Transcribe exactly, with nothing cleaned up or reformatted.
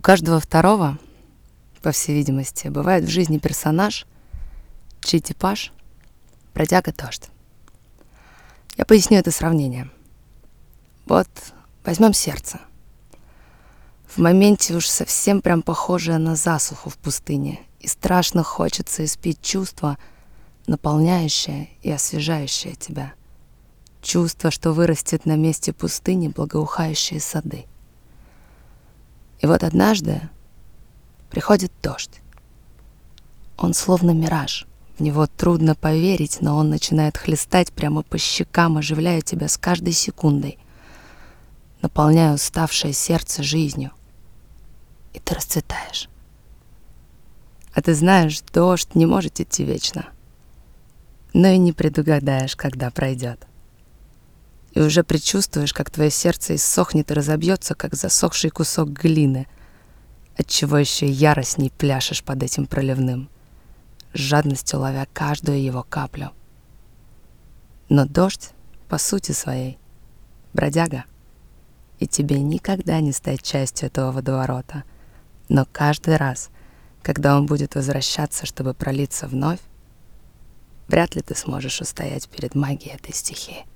У каждого второго, по всей видимости, бывает в жизни персонаж, чей типаж — бродяга-дождь. Я поясню это сравнение. Вот возьмем сердце. В моменте уж совсем прям похожее на засуху в пустыне, и страшно хочется испить чувство, наполняющее и освежающее тебя. Чувство, что вырастет на месте пустыни благоухающие сады. И вот однажды приходит дождь. Он словно мираж. В него трудно поверить, но он начинает хлестать прямо по щекам, оживляя тебя с каждой секундой, наполняя уставшее сердце жизнью. И ты расцветаешь. А ты знаешь, дождь не может идти вечно, но и не предугадаешь, когда пройдет. И уже предчувствуешь, как твое сердце иссохнет и разобьется, как засохший кусок глины, отчего еще яростней пляшешь под этим проливным, с жадностью ловя каждую его каплю. Но дождь, по сути своей, бродяга, и тебе никогда не стать частью этого водоворота. Но каждый раз, когда он будет возвращаться, чтобы пролиться вновь, вряд ли ты сможешь устоять перед магией этой стихии.